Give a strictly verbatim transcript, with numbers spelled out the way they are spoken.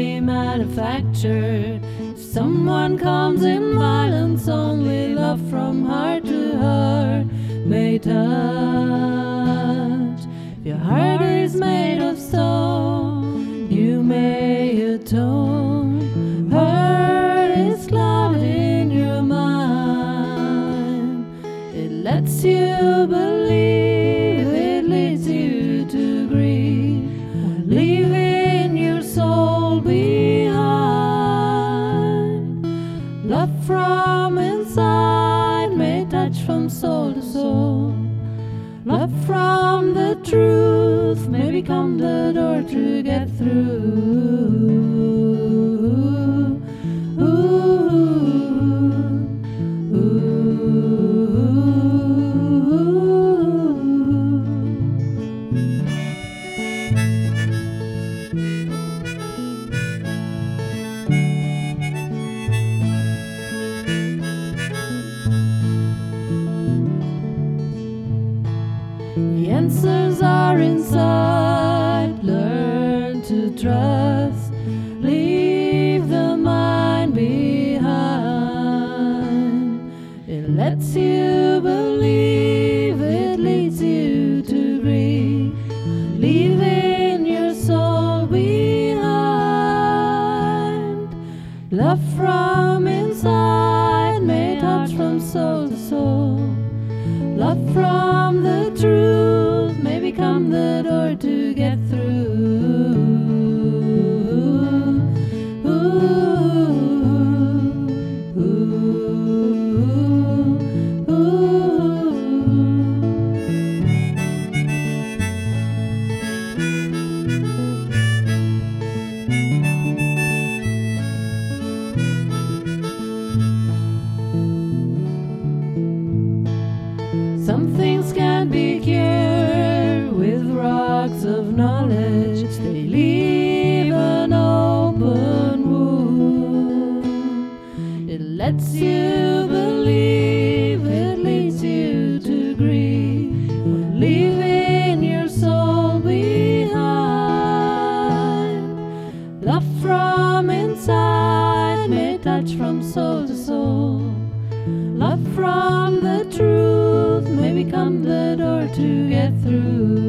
be manufactured. If someone comes in violence, only love from heart to heart may touch. If your heart is made of stone, you may atone. Heart is clouded in your mind. It lets you believe, it leads you to grieve, leaving your soul behind. Love from inside may touch from soul to soul. Love from the truth may become the door to get through. Ooh, ooh, the answers are inside. Learn to trust. Leave the mind behind. It lets you believe, it leads you to grieve, leaving your soul behind. Love from inside may touch from soul to soul. Love from the truth may become the door to get through. Ooh, ooh, ooh, ooh. Some things can be cured with rocks of knowledge. They leave an open wound. It lets you believe, it leads you to grieve, leaving your soul behind. Love from inside may touch from soul to soul. Love from the truth may become the door to get through.